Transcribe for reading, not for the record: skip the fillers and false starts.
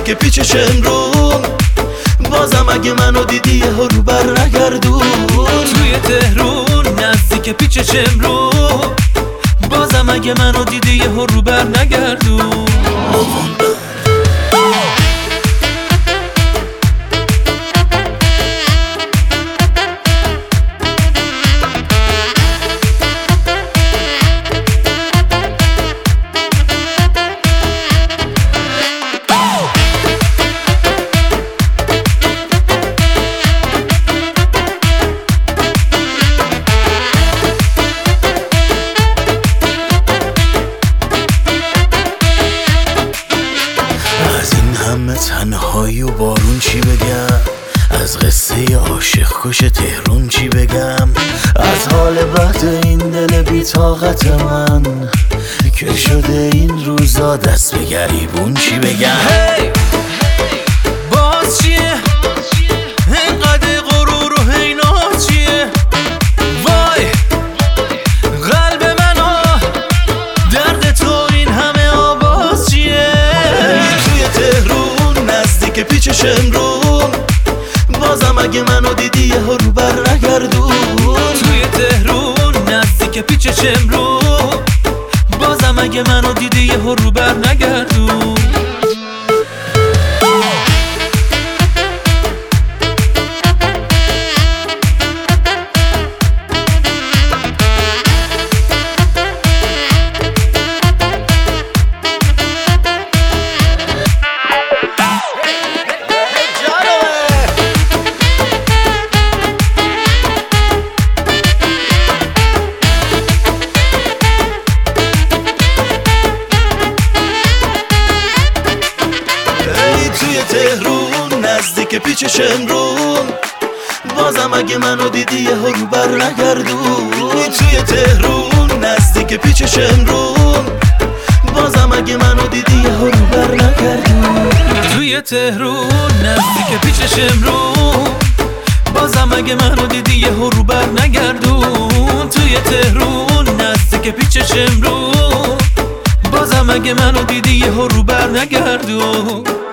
نزدیک پیچش امرون، بازم اگه منو دیدی یه رو بر نگردون. توی تهرون نزدیک پیچش امرون، بازم اگه منو دیدی یه رو بر نگردون. تنهایی و بارون چی بگم، از قصه عاشق کش تهرون چی بگم، از حال بد این دل بی طاقت من که شده این روزا دست به گریبون چی بگم. باز چیه اینقدر غرور و حینات چیه؟ وای قلب منو درد تو این همه آواز چیه؟ توی تهرون نزدیک پیچش امرون، بازم اگه منو دیدی یه رو بر نگردون. توی تهرون نزدیک پیچش امرون، بازم اگه منو دیدی یه رو بر نگردون. تهرون نزدیک پیچش امرون، بازم اگه منو دیدی یه رو بر نگردون. توی تهرون نزدیک پیچش امرون، بازم اگه منو دیدی یه رو بر نگردون. توی تهرون نزدیک پیچش امرون، بازم اگه منو دیدی یه رو بر نگردون. توی تهرون نزدیک پیچش امرون، بازم اگه منو دیدی یه رو بر نگردون.